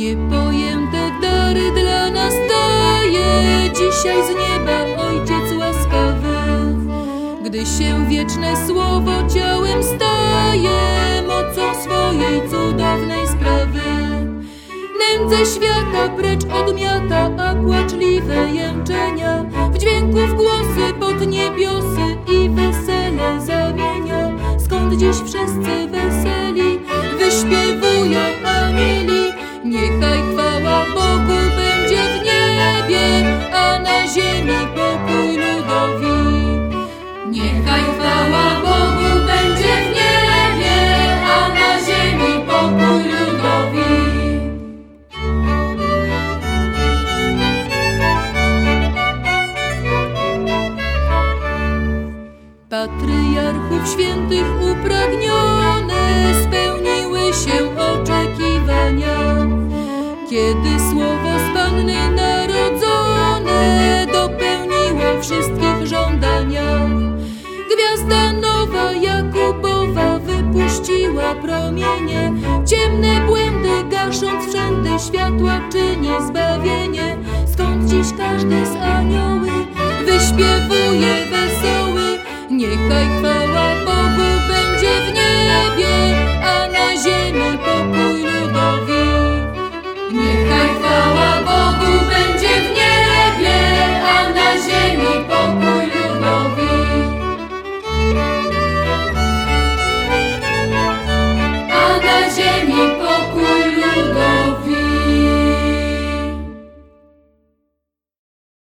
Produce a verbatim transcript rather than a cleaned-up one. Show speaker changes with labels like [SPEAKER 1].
[SPEAKER 1] Niepojęte dary dla nas daje dzisiaj z nieba Ojciec łaskawy. Gdy się wieczne słowo ciałem staje, mocą swojej cudownej sprawy. Nędzę świata precz odmiata, a płaczliwe jęczenia w dźwięków głosy pod niebiosy i wesele zamienia. Skąd dziś wszyscy weseli wyśpiewują anieli. Niechaj chwała Bogu będzie w niebie, a na ziemi pokój ludowi. Niechaj chwała Bogu będzie w niebie, a na ziemi pokój ludowi. Patryarchów świętych upragnione spełniły się oczekiwania, kiedy słowo z Panny narodzone dopełniło wszystkich żądania. Gwiazda nowa Jakubowa wypuściła promienie, ciemne błędy gasząc wszędy światła czyni zbawienie. Skąd dziś każdy z anioły